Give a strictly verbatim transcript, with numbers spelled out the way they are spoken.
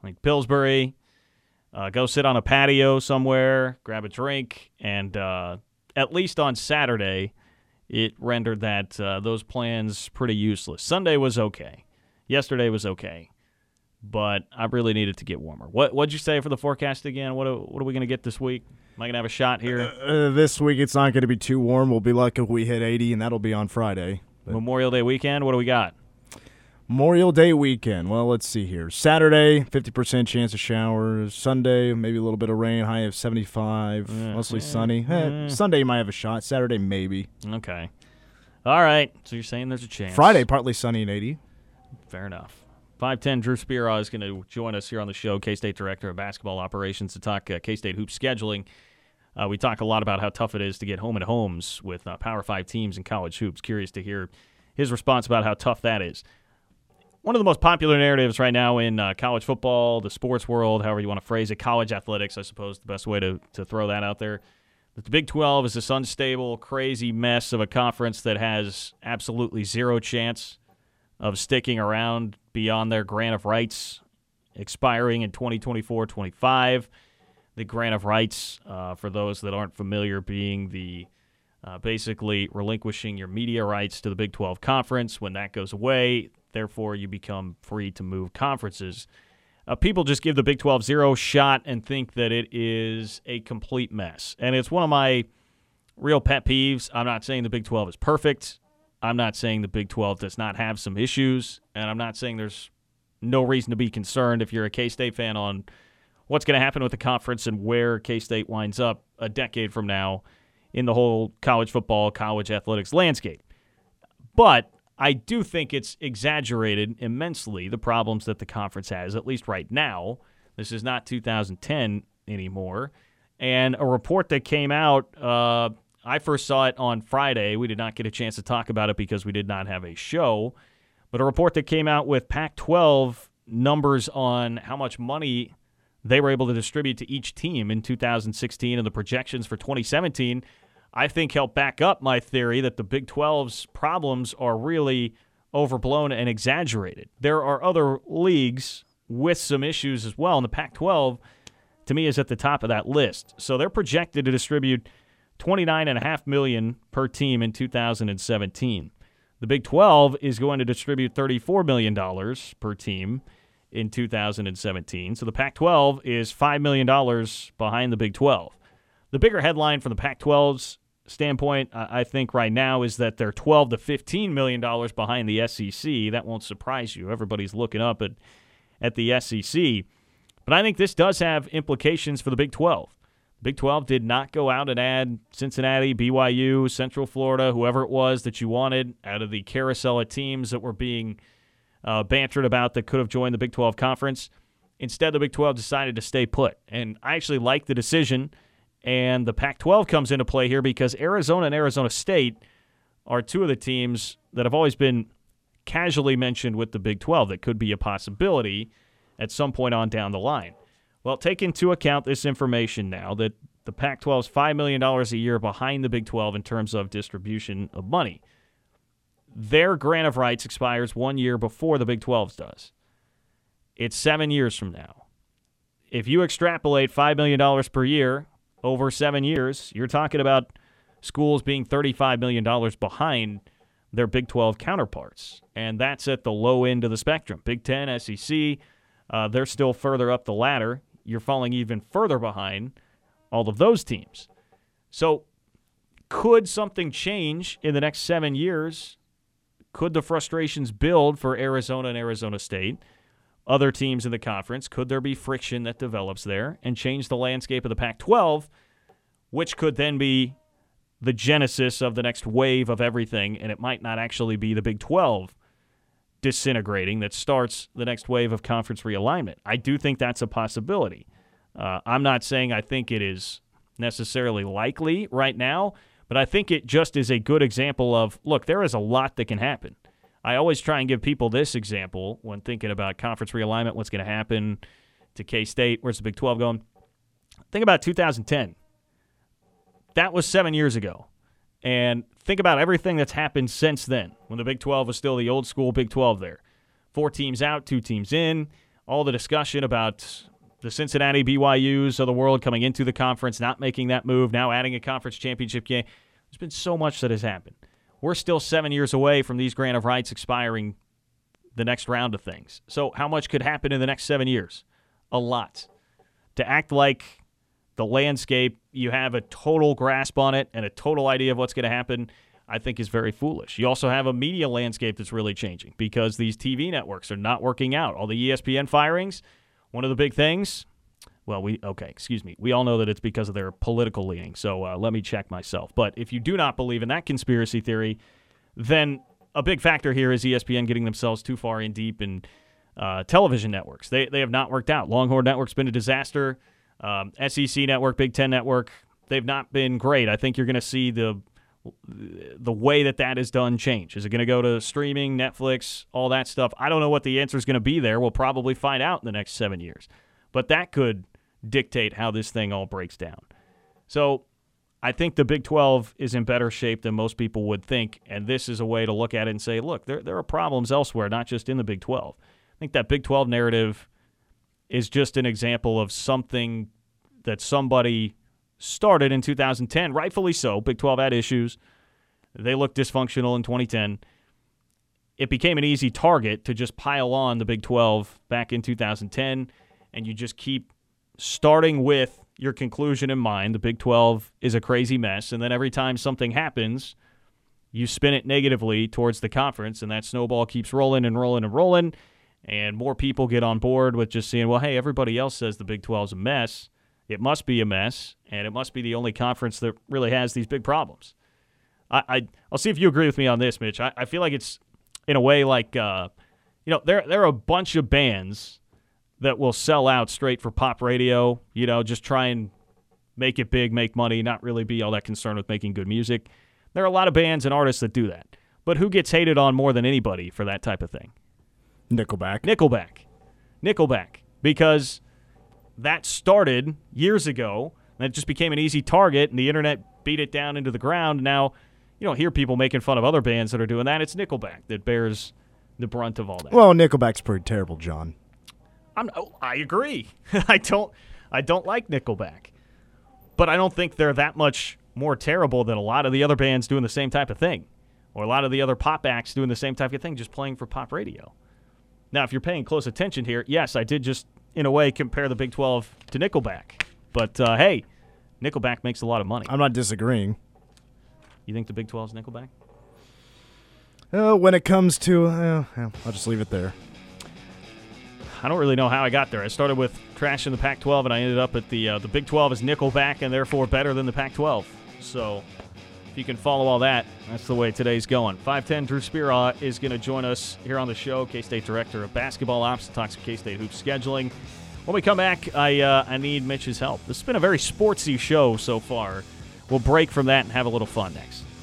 like Pillsbury, uh, go sit on a patio somewhere, grab a drink, and uh, at least on Saturday, it rendered that uh, those plans pretty useless. Sunday was okay. Yesterday was okay. But I really needed to get warmer. What what'd you say for the forecast again? What are, what are we going to get this week? Am I going to have a shot here? Uh, uh, this week it's not going to be too warm. We'll be lucky if we hit eighty, and that'll be on Friday. But Memorial Day weekend, what do we got? Memorial Day weekend. Well, let's see here. Saturday, fifty percent chance of showers. Sunday, maybe a little bit of rain, high of seventy-five, Yeah. mostly Yeah. sunny. Eh, Yeah. Sunday you might have a shot. Saturday, maybe. Okay. All right. So you're saying there's a chance. Friday, partly sunny and eighty. Fair enough. five ten, Drew Spira is going to join us here on the show, K-State Director of Basketball Operations, to talk uh, K-State hoops scheduling. Uh, we talk a lot about how tough it is to get home and homes with uh, Power five teams in college hoops. Curious to hear his response about how tough that is. One of the most popular narratives right now in uh, college football, the sports world, however you want to phrase it, college athletics, I suppose the best way to, to throw that out there, that the Big twelve is this unstable, crazy mess of a conference that has absolutely zero chance of sticking around beyond their grant of rights expiring in twenty twenty-four twenty-five. The grant of rights, uh, for those that aren't familiar, being the uh, basically relinquishing your media rights to the Big twelve Conference. When that goes away, therefore you become free to move conferences. Uh, people just give the Big twelve zero shot and think that it is a complete mess. And it's one of my real pet peeves. I'm not saying the Big twelve is perfect. I'm not saying the Big twelve does not have some issues, and I'm not saying there's no reason to be concerned if you're a K-State fan on what's going to happen with the conference and where K-State winds up a decade from now in the whole college football, college athletics landscape. But I do think it's exaggerated immensely, the problems that the conference has, at least right now. This is not two thousand ten anymore. And a report that came out, uh, I first saw it on Friday. We did not get a chance to talk about it because we did not have a show. But a report that came out with Pac twelve numbers on how much money they were able to distribute to each team in two thousand sixteen and the projections for twenty seventeen, I think helped back up my theory that the Big twelve's problems are really overblown and exaggerated. There are other leagues with some issues as well, and the Pac twelve, to me, is at the top of that list. So they're projected to distribute twenty-nine point five million dollars per team in two thousand seventeen. The Big twelve is going to distribute thirty-four million dollars per team in two thousand seventeen. So the Pac twelve is five million dollars behind the Big twelve. The bigger headline from the Pac twelve's standpoint, I think right now, is that they're twelve to fifteen million dollars behind the S E C. That won't surprise you. Everybody's looking up at, at the S E C. But I think this does have implications for the Big twelve. The Big twelve did not go out and add Cincinnati, B Y U, Central Florida, whoever it was that you wanted out of the carousel of teams that were being uh, bantered about that could have joined the Big twelve Conference. Instead, the Big twelve decided to stay put. And I actually like the decision. And the Pac twelve comes into play here because Arizona and Arizona State are two of the teams that have always been casually mentioned with the Big twelve that could be a possibility at some point on down the line. Well, take into account this information now that the Pac twelve is five million dollars a year behind the Big twelve in terms of distribution of money. Their grant of rights expires one year before the Big twelve's does. It's seven years from now. If you extrapolate five million dollars per year over seven years, you're talking about schools being thirty-five million dollars behind their Big twelve counterparts. And that's at the low end of the spectrum. Big ten, S E C, uh, they're still further up the ladder. You're falling even further behind all of those teams. So could something change in the next seven years? Could the frustrations build for Arizona and Arizona State? Other teams in the conference, could there be friction that develops there and change the landscape of the Pac twelve, which could then be the genesis of the next wave of everything, and it might not actually be the Big twelve disintegrating that starts the next wave of conference realignment. I do think that's a possibility. Uh, I'm not saying I think it is necessarily likely right now, but I think it just is a good example of, look, there is a lot that can happen. I always try and give people this example when thinking about conference realignment, what's going to happen to K-State, where's the Big twelve going? Think about two thousand ten. That was seven years ago. And think about everything that's happened since then, when the Big twelve was still the old school Big twelve there. Four teams out, two teams in, all the discussion about the Cincinnati B Y Us of the world coming into the conference, not making that move, now adding a conference championship game. There's been so much that has happened. We're still seven years away from these grant of rights expiring the next round of things. So how much could happen in the next seven years? A lot. To act like the landscape, you have a total grasp on it and a total idea of what's going to happen, I think is very foolish. You also have a media landscape that's really changing because these T V networks are not working out. All the E S P N firings, one of the big things, well, we okay, excuse me. We all know that it's because of their political leaning, so uh, let me check myself. But if you do not believe in that conspiracy theory, then a big factor here is E S P N getting themselves too far in deep in uh, television networks. They they have not worked out. Longhorn Network's been a disaster. Um, S E C Network, Big Ten Network, they've not been great. I think you're going to see the the way that that is done change. Is it going to go to streaming, Netflix, all that stuff? I don't know what the answer is going to be there. We'll probably find out in the next seven years. But that could dictate how this thing all breaks down. So I think the Big twelve is in better shape than most people would think, and this is a way to look at it and say, look, there there are problems elsewhere, not just in the Big twelve. I think that Big twelve narrative is just an example of something that somebody started in two thousand ten, rightfully so. Big twelve had issues. They looked dysfunctional in twenty ten. It became an easy target to just pile on the Big twelve back in two thousand ten, and you just keep starting with your conclusion in mind. The Big twelve is a crazy mess, and then every time something happens, you spin it negatively towards the conference, and that snowball keeps rolling and rolling and rolling, and more people get on board with just saying, well, hey, everybody else says the Big twelve is a mess. It must be a mess, and it must be the only conference that really has these big problems. I, I, I'll see if you agree with me on this, Mitch. I, I feel like it's, in a way, like, uh, you know, there, there are a bunch of bands that will sell out straight for pop radio, you know, just try and make it big, make money, not really be all that concerned with making good music. There are a lot of bands and artists that do that. But who gets hated on more than anybody for that type of thing? Nickelback. Nickelback. Nickelback. Because that started years ago, and it just became an easy target, and the internet beat it down into the ground. Now, you don't hear people making fun of other bands that are doing that. It's Nickelback that bears the brunt of all that. Well, Nickelback's pretty terrible, John. I'm, oh, I agree. I don't I don't like Nickelback. But I don't think they're that much more terrible than a lot of the other bands doing the same type of thing, or a lot of the other pop acts doing the same type of thing, just playing for pop radio. Now, if you're paying close attention here, yes, I did just, in a way, compare the Big twelve to Nickelback. But, uh, hey, Nickelback makes a lot of money. I'm not disagreeing. You think the Big twelve is Nickelback? Uh, when it comes to, uh, I'll just leave it there. I don't really know how I got there. I started with trash in the Pac twelve, and I ended up at the uh, the Big twelve is Nickelback, and therefore better than the Pac twelve. So if you can follow all that, that's the way today's going. five ten Drew Spira is going to join us here on the show, K-State Director of Basketball Ops, to talk some K-State hoops scheduling. When we come back, I uh, I need Mitch's help. This has been a very sportsy show so far. We'll break from that and have a little fun next.